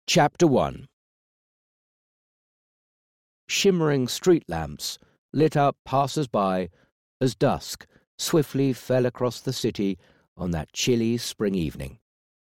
Chapter 1. Shimmering street lamps lit up passers-by as dusk swiftly fell across the city on that chilly spring evening.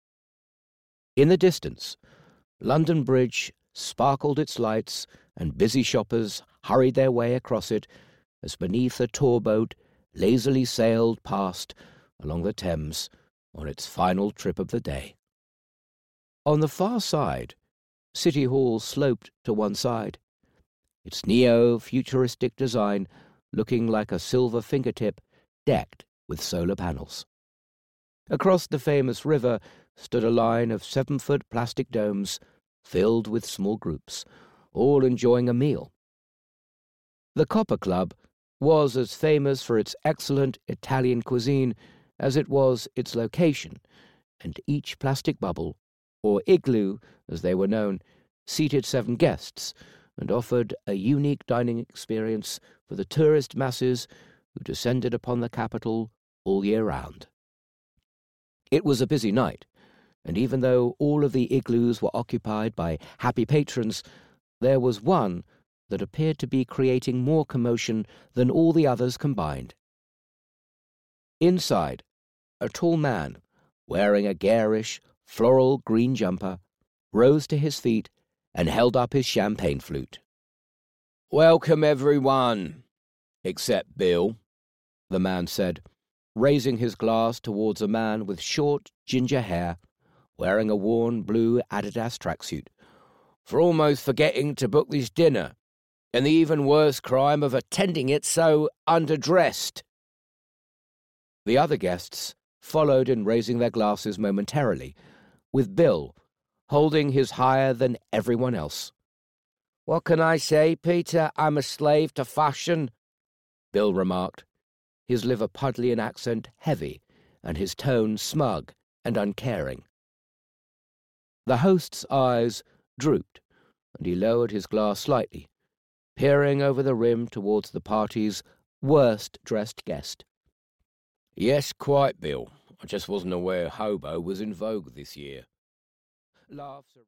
In the distance, London Bridge sparkled its lights, and busy shoppers hurried their way across it as beneath a tour boat lazily sailed past along the Thames on its final trip of the day. On the far side, City Hall sloped to one side, its neo-futuristic design looking like a silver fingertip decked with solar panels. Across the famous river stood a line of 7-foot plastic domes filled with small groups, all enjoying a meal. The Copper Club was as famous for its excellent Italian cuisine as it was its location, and each plastic bubble, or igloo as they were known, seated 7 guests and offered a unique dining experience for the tourist masses who descended upon the capital all year round. It was a busy night, and even though all of the igloos were occupied by happy patrons, there was one that appeared to be creating more commotion than all the others combined. Inside, a tall man, wearing a garish, floral green jumper, rose to his feet and held up his champagne flute. "Welcome, everyone, except Bill," the man said, raising his glass towards a man with short, ginger hair, wearing a worn blue Adidas tracksuit, "for almost forgetting to book this dinner, and the even worse crime of attending it so underdressed." The other guests followed in raising their glasses momentarily, with Bill holding his higher than everyone else. "What can I say, Peter? I'm a slave to fashion," Bill remarked, his Liverpudlian accent heavy and his tone smug and uncaring. The host's eyes drooped, and he lowered his glass slightly, peering over the rim towards the party's worst-dressed guest. "Yes, quite, Bill. I just wasn't aware hobo was in vogue this year." Laughs